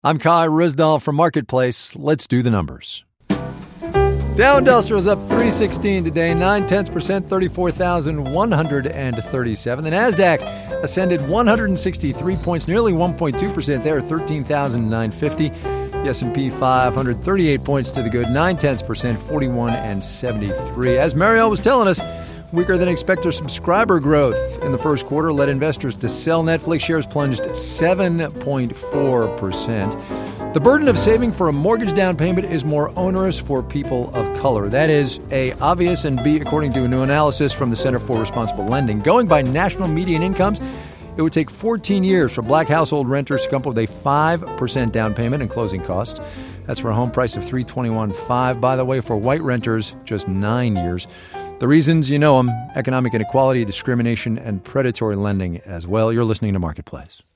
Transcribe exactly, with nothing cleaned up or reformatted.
I'm Kai Ryssdal from Marketplace. Let's do the numbers. Dow Industrial's up three sixteen today, nine tenths percent, thirty-four thousand one hundred thirty-seven. The Nasdaq ascended one hundred sixty-three points, nearly one point two percent there, thirteen thousand nine hundred fifty. The S and P five hundred thirty-eight points to the good, nine tenths percent, forty-one and seventy-three. As Mariel was telling us, weaker than expected subscriber growth in the first quarter led investors to sell. Netflix shares plunged seven point four percent. The burden of saving for a mortgage down payment is more onerous for people of color. That is A, obvious, and B, according to a new analysis from the Center for Responsible Lending. Going by national median incomes, it would take fourteen years for black household renters to come up with a five percent down payment and closing costs. That's for a home price of three hundred twenty-one thousand five hundred. By the way, for white renters, just nine years. The reasons, you know them: economic inequality, discrimination, and predatory lending as well. You're listening to Marketplace.